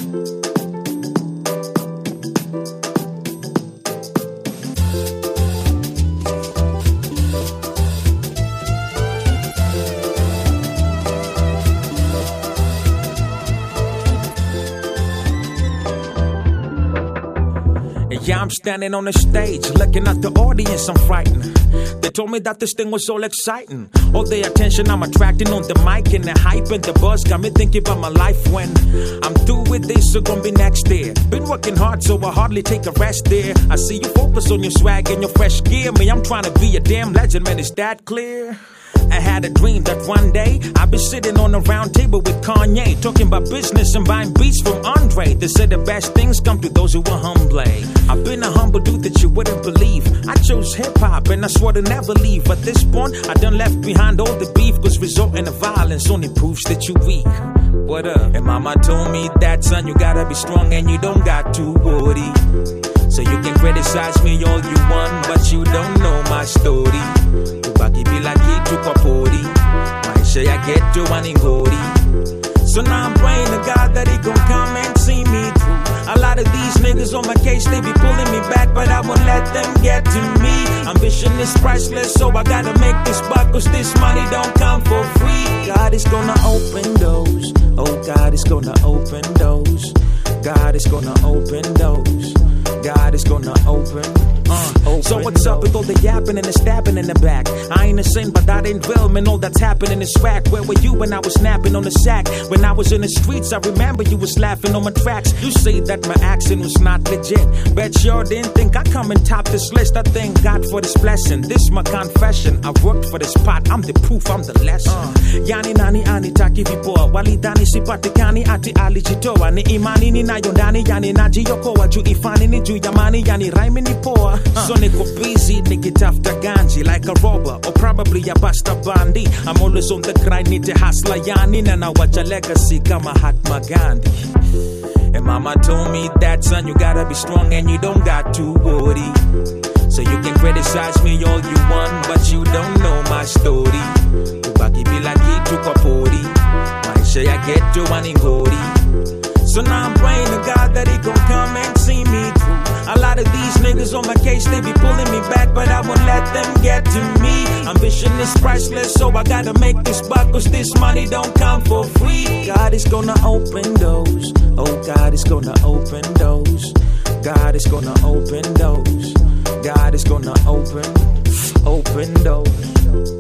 Yeah, I'm standing on the stage, looking at the audience, I'm frightened. They told me that this thing was all exciting. All the attention I'm attracting on the mic and the hype and the buzz got me thinking about my life when I'm through with this, so gonna be next year. Been working hard, so I hardly take a rest there. I see you focus on your swag and your fresh gear. Me, I'm trying to be a damn legend, man, is that clear? I had a dream that one day I'd be sitting on a round table with Kanye, talking about business and buying beats from Andre. They said the best things come to those who are humble. I've been a humble dude that you wouldn't believe. I chose hip-hop and I swore to never leave. At this point, I done left behind all the beef, cause resorting to violence only proves that you weak. What up? And mama told me that, son, you gotta be strong and you don't got to worry. So you can criticize me all you want, but you don't know my story. Tubaki bila kitu kwa pori, maisha ya ghetto waningori. So now I'm praying to God that he gon' come and see me through. A lot of these niggas on my case, they be pulling me back, but I won't let them get to me. Ambition is priceless, so I gotta make this buck, cause this money don't come for free. God is gonna open doors. Oh, God is gonna open doors. God is gonna open doors. God is gonna open. So what's up with all the yapping and the stabbing in the back? I ain't a sin, but that ain't real, man. All that's happening is whack. Where were you when I was snapping on the sack? When I was in the streets, I remember you was laughing on my tracks. You say that my accent was not legit. Bet sure didn't think I'd come and top this list. I thank God for this blessing. This my confession. I worked for this pot. I'm the proof, I'm the lesson. Yani nani ani taki vipoa. Walidani sipatikani ati alijitoa. Ni imani ninayo ndani, yani najiokoa. Juu ifani ni juu yamani, yani raimi ni poa. So niko busy, nikitafuta ganji like a robber or probably a basta bandi. I'm always on the grind, need to hustle yani. Na nawacha legacy kama Mahatma Gandhi. And mama told me that, son, you gotta be strong and you don't got to worry. So you can criticize me all you want, but you don't know my story. Tubaki bila kitu kwa pori, maisha ya ghetto waningori. So now I'm praying to God that he gon' come and see me through. A lot of these niggas on my case, they be pulling me back, but I won't let them get to me. Ambition is priceless, so I gotta make this buck, cause this money don't come for free. God is gonna open doors. Oh, God is gonna open doors. God is gonna open doors. God is gonna open doors.